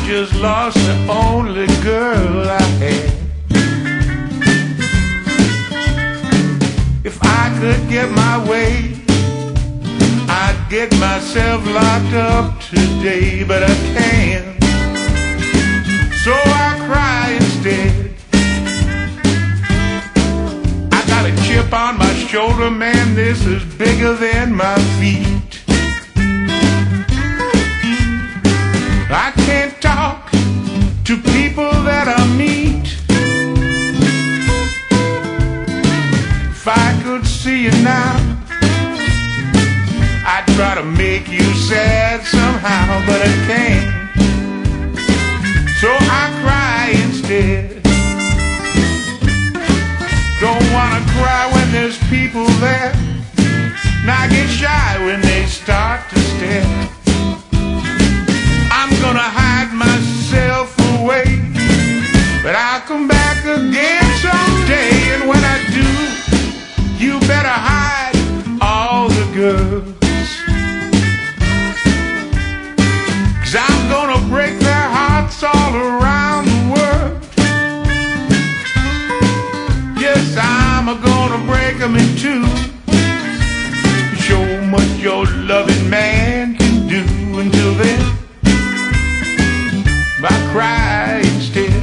just lost the only girl I had. If I could get my way, I'd get myself locked up today, but I can't, so I cry instead. I got a chip on my shoulder, man, this is bigger than my feet. I can't talk to people that I meet. If I could see you now, I'd try to make you sad somehow, but I can't, so I cry instead. Don't wanna cry when there's people there, and I get shy when they start to stare. I'm gonna hide myself away, but I'll come back again someday. And when I do, you better hide all the girls, 'cause I'm gonna break their hearts all around the world. Yes, I'm gonna break them in two. Show what your loving man can do. Until then, I cry instead.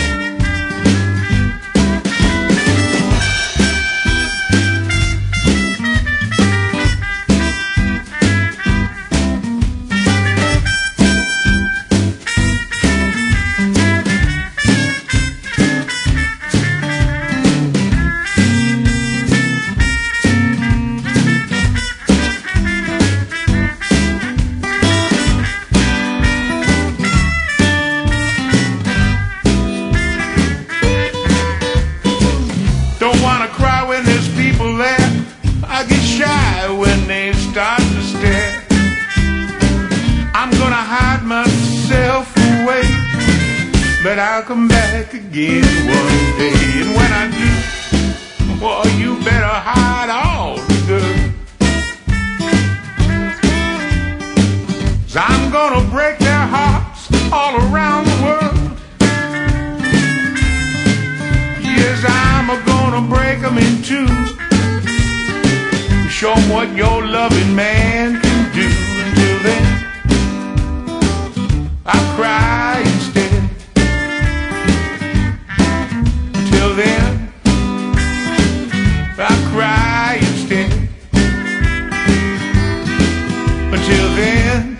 Don't wanna cry when there's people there, I get shy when they start to stare. I'm gonna hide myself away, but I'll come back again one day. And when I do, well, you better hide all the good, 'cause I'm gonna break their hearts all around the world. Yes, I'm gonna break them in two. Show them what your loving man can do. Until then, I cry instead. Until then, I cry instead. Until then,